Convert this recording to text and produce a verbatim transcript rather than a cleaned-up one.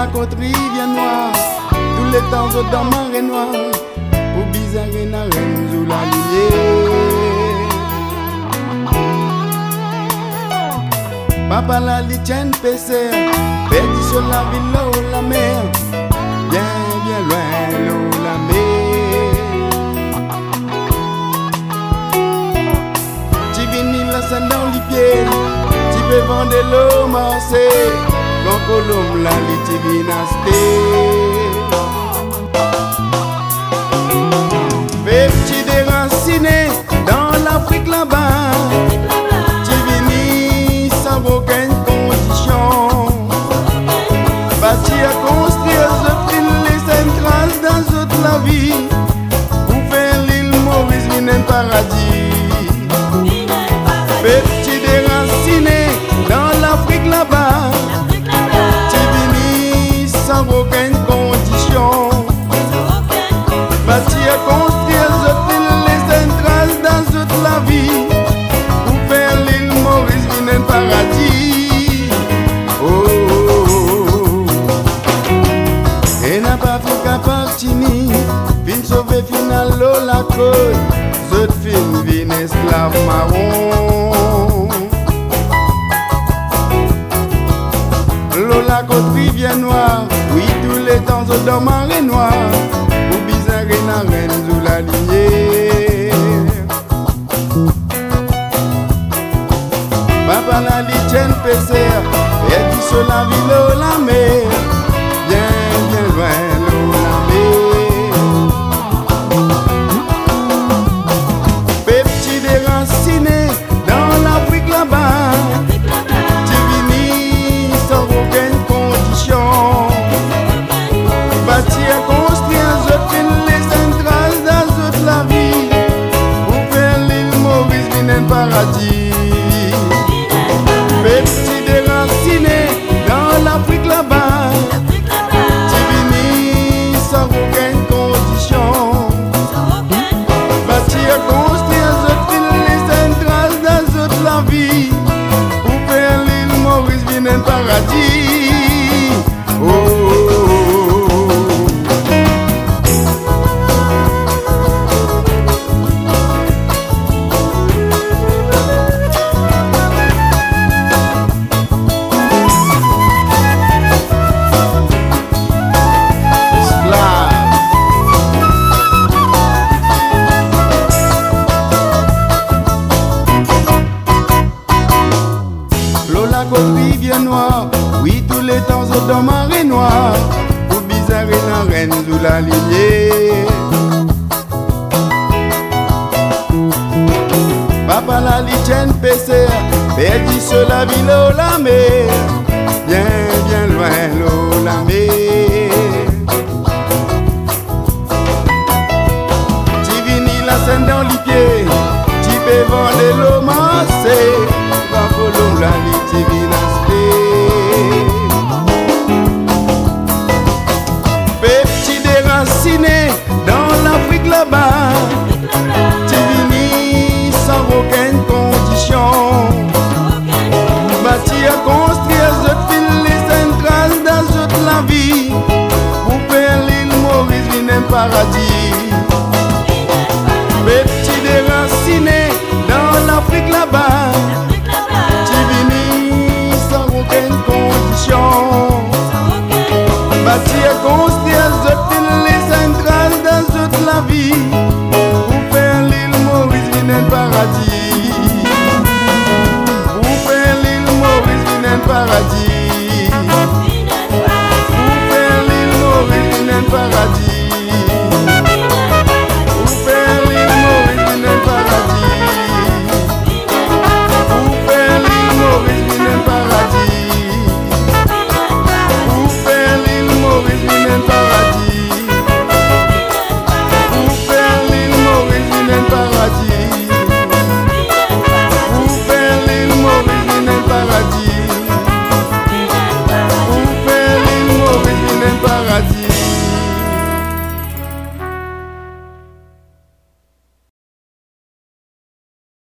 côte rivière noire, tous les temps au dans marée noire, pour bizarre et na reine sous la lumière. Papa la litienne pêcheur, perdu sur la ville ou la mer, bien bien loin l'eau la mer. Tu viens la scène dans les pieds, tu peux vendre l'eau massée, l'on colombe la litivinaste. Petit déraciné dans l'Afrique là-bas, tu viens sans aucune condition. Bâti à construire, je prie les entrailles dans toute la vie, pour faire l'île Maurice, vine un paradis. Petit déraciné dans l'Afrique là-bas, tu viens sans aucune condition. Bâti à construire, je prie les entrailles dans toute la vie, pour faire l'île Maurice, vine un paradis. Oh, oh, oh. Et n'a pas fait qu'à partir, fin sauver final l'eau la côte, cette fin vine esclave marron. L'eau la côte rivière noire, oui tous les temps au dans marée noire, pour bizarre et na reine sous la lumière. Papa la litienne pêcheur, perdu sur la ville ou la mer, bien bien loin l'eau la mer. Petit déraciné dans l'Afrique là-bas, tu viens sans aucune condition. Bâti à construire, je prie les entrailles dans toute la vie, pour faire l'île Maurice, vine un paradis. Petit déraciné dans l'Afrique là-bas, tu viens sans aucune condition. Bâti à construire, je prie les entrailles dans toute la vie, pour faire l'île Maurice, vine un paradis. Oh, oh, oh. La côte rivière noire, oui tous les temps au dans marée noire, pour bizarre et la reine sous la lumière. Papa la litienne pêcheur, perdu sur la ville ou la mer, bien bien loin l'eau la mer. Tu viens la scène dans les pieds, tu peux vendre l'eau massée, va colombe la litivinaste. Petit déraciné dans l'Afrique là-bas, tu viens sans aucune condition. Bâti à construire, je file les entrailles dans toute la vie, pour faire l'île Maurice, vine un paradis. Petit déraciné dans l'Afrique là-bas, bâti à construire.